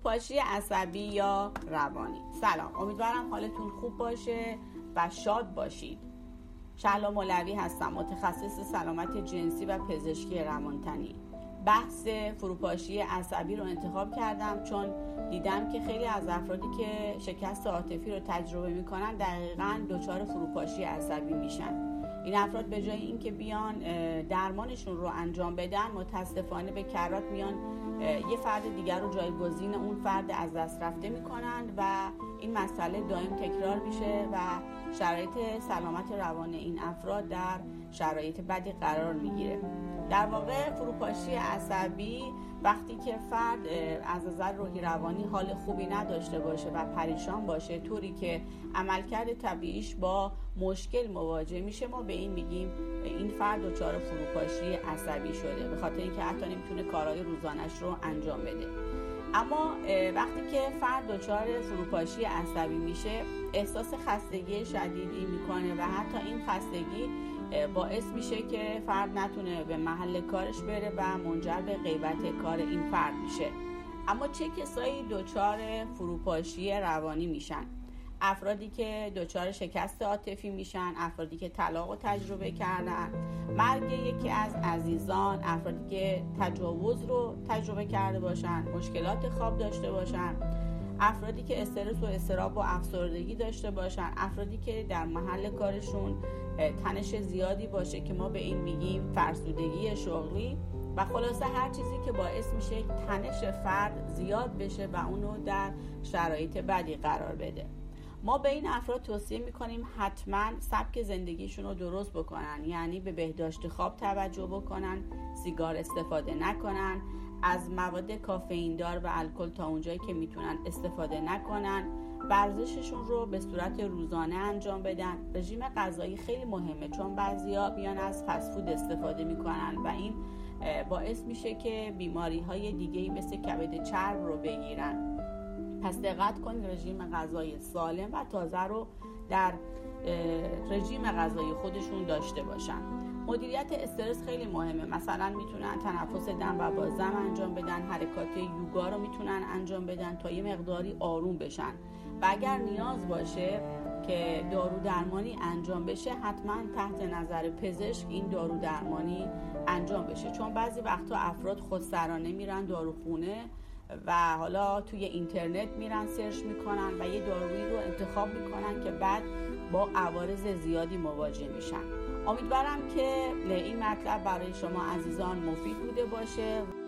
فروپاشی عصبی یا روانی. سلام، امیدوارم حالتون خوب باشه و شاد باشید. شهلا مولوی هستم، متخصص سلامت جنسی و پزشکی روانتنی. بحث فروپاشی عصبی رو انتخاب کردم چون دیدم که خیلی از افرادی که شکست عاطفی رو تجربه میکنن دقیقاً دچار فروپاشی عصبی میشن. این افراد به جای اینکه بیان درمانشون رو انجام بدن، متاسفانه به کرات میان یه فرد دیگر رو جایگزین اون فرد از دست رفته میکنن و این مسئله دائم تکرار میشه و شرایط سلامت روان این افراد در شرایط بدی قرار میگیره. در واقع فروپاشی عصبی وقتی که فرد از نظر روحی روانی حال خوبی نداشته باشه و پریشان باشه، طوری که عملکرد طبیعیش با مشکل مواجه میشه، ما به این میگیم این فرد دچار فروپاشی عصبی شده، به خاطر اینکه حتی نمیتونه کارهای روزانش رو انجام بده. اما وقتی که فرد دچار فروپاشی عصبی میشه، احساس خستگی شدیدی میکنه و حتی این خستگی باعث میشه که فرد نتونه به محل کارش بره و منجر به غیبت کار این فرد میشه. اما چه کسایی دچار فروپاشی روانی میشن؟ افرادی که دچار شکست عاطفی میشن، افرادی که طلاق رو تجربه کردن، مرگ یکی از عزیزان، افرادی که تجاوز رو تجربه کرده باشن، مشکلات خواب داشته باشن، افرادی که استرس و اضطراب و افسردگی داشته باشن، افرادی که در محل کارشون تنش زیادی باشه که ما به این میگیم فرسودگی شغلی، و خلاصه هر چیزی که باعث میشه تنش فرد زیاد بشه و اونو در شرایط بدی قرار بده. ما به این افراد توصیه میکنیم حتما سبک زندگیشون رو درست بکنن، یعنی به بهداشت خواب توجه بکنن، سیگار استفاده نکنن، از مواد کافئین دار و الکل تا اونجایی که میتونن استفاده نکنن، ورزششون رو به صورت روزانه انجام بدن. رژیم غذایی خیلی مهمه، چون بعضیا میان از فست فود استفاده میکنن و این باعث میشه که بیماری‌های دیگه‌ای مثل کبد چرب رو بگیرن. پس دقت کنید رژیم غذایی سالم و تازه رو در رژیم غذایی خودشون داشته باشن. مدیریت استرس خیلی مهمه، مثلا میتونن تنفس دم و بازدم انجام بدن، حرکات یوگا رو میتونن انجام بدن تا یه مقداری آروم بشن و اگر نیاز باشه که دارو درمانی انجام بشه، حتما تحت نظر پزشک این دارو درمانی انجام بشه، چون بعضی وقتا افراد خودسرانه میرن داروخونه و حالا توی اینترنت میرن سرچ میکنن و یه دارویی رو انتخاب میکنن که بعد با عوارض زیادی مواجه میشن. امیدوارم که این مطلب برای شما عزیزان مفید بوده باشه.